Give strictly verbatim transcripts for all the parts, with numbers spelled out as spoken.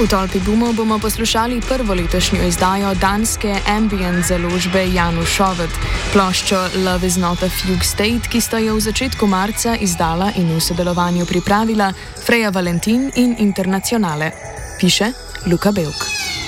V Tolpi Bumov bomo poslušali prvo letošnjo izdajo danske ambient založbe Janus Šoved, ploščo Love is not a fugue state, ki sta jo v začetku marca izdala in v sodelovanju pripravila Freja Valentin in Internacionale. Piše Luka Belk.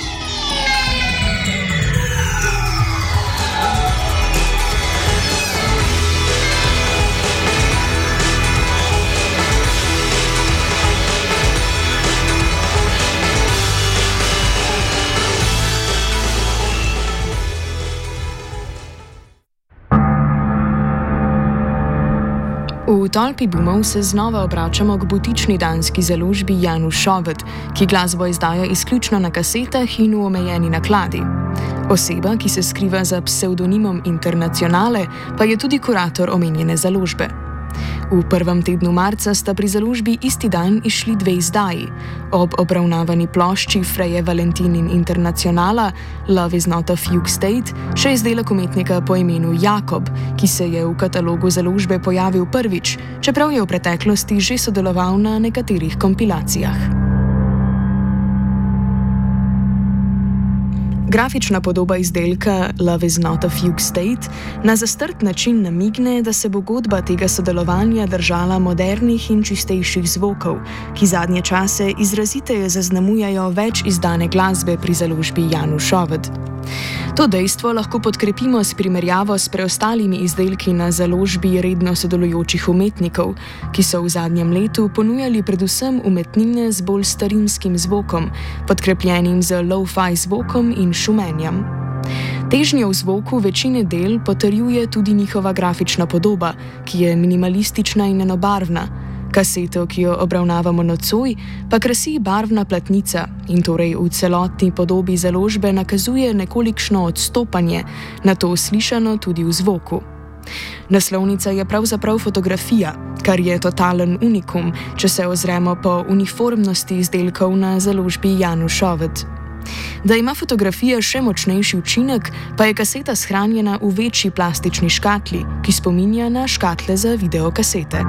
V Tolpi Bumov se znova obračamo k butični danski založbi Janus Šoved, ki glasbo izdaja izključno na kasetah in v omejeni nakladi. Oseba, ki se skriva za psevdonimom Internacionale, pa je tudi kurator omenjene založbe. V prvem tednu marca sta pri založbi isti dan izšli dve izdaji. Ob obravnavani plošči Freje Valentin in Internacionala Love is not a fugue state še izdelek umetnika po imenu Jakob, ki se je v katalogu založbe pojavil prvič, čeprav je v preteklosti že sodeloval na nekaterih kompilacijah. Grafična podoba izdelka Love is not a fugue state na zastrt način namigne, da se bo godba tega sodelovanja držala modernih in čistejših zvokov, ki zadnje čase izraziteje zaznamujajo več izdane glasbe pri založbi Janus Šoved. To dejstvo lahko podkrepimo s primerjavo s preostalimi izdelki na založbi redno sodelujočih umetnikov, ki so v zadnjem letu ponujali predvsem umetnine z bolj starinskim zvokom, podkrepljenim z lo-fi zvokom in šumenjem. Težnjo v zvoku večine del potrjuje tudi njihova grafična podoba, ki je minimalistična in enobarvna. Kaseto, ki jo obravnavamo nocoj, pa krasi barvna platnica in torej v celotni podobi založbe nakazuje nekolikšno odstopanje, na to slišano tudi v zvoku. Naslovnica je pravzaprav fotografija, kar je totalen unikum, če se ozremo po uniformnosti izdelkov na založbi Janus Šoved. Da ima fotografija še močnejši učinek, pa je kaseta shranjena v večji plastični škatli, ki spominja na škatle za videokasete.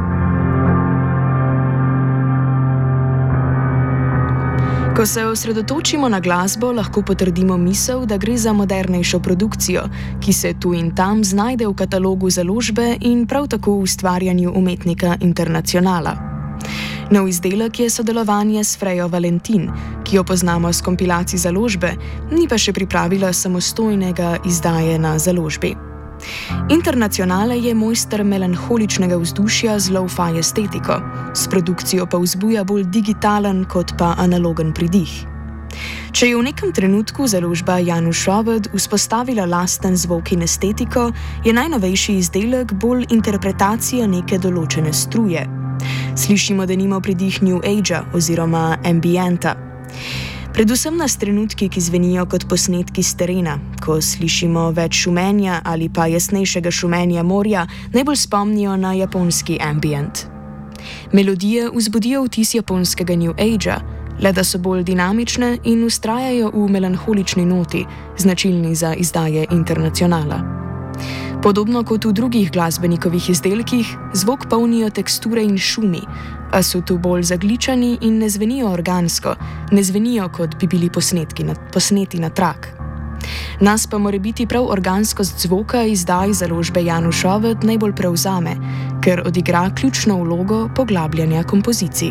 Ko se osredotočimo na glasbo, lahko potrdimo misel, da gre za modernejšo produkcijo, ki se tu in tam znajde v katalogu založbe in prav tako v ustvarjanju umetnika Internacionala. Nov izdelek je sodelovanje s Frejo Valentin, ki jo poznamo s kompilacij založbe, ni pa še pripravila samostojnega izdaje na založbi. Internacionale je mojster melanholičnega vzdušja z lo-fi estetiko, s produkcijo pa vzbuja bolj digitalen kot pa analogen pridih. Če je v nekem trenutku založba Janus Šoved vzpostavila lasten zvok in estetiko, je najnovejši izdelek bolj interpretacija neke določene struje. Slišimo denimo pridih New Agea oziroma ambienta. Predvsem nas trenutki, ki zvenijo kot posnetki s terena, ko slišimo več šumenja ali pa jasnejšega šumenja morja, najbolj spomnijo na japonski ambient. Melodije vzbudijo vtis japonskega New Agea, le da so bolj dinamične in vztrajajo v melanholični noti, značilni za izdaje Internacionala. Podobno kot v drugih glasbenikovih izdelkih, zvok polnijo teksture in šumi, a so tu bolj zagličani in ne zvenijo organsko, ne zvenijo, kot bi bili posnetki na, posneti na trak. Nas pa mora biti prav organskost zvoka izdaj založbe Janus Šoved najbolj prevzame, ker odigra ključno vlogo poglabljanja kompozicij.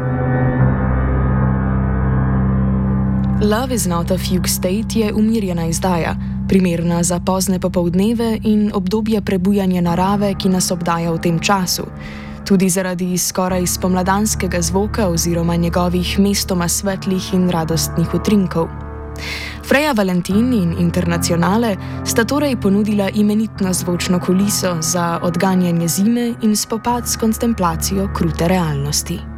Love is not a fugue state je umirjena izdaja, primerna za pozne popoldneve in obdobje prebujanja narave, ki nas obdaja v tem času, tudi zaradi skoraj spomladanskega zvoka oziroma njegovih mestoma svetlih in radostnih utrinkov. Freja Valentin in Internacionale sta torej ponudila imenitno zvočno kuliso za odganjanje zime in spopad s kontemplacijo krute realnosti.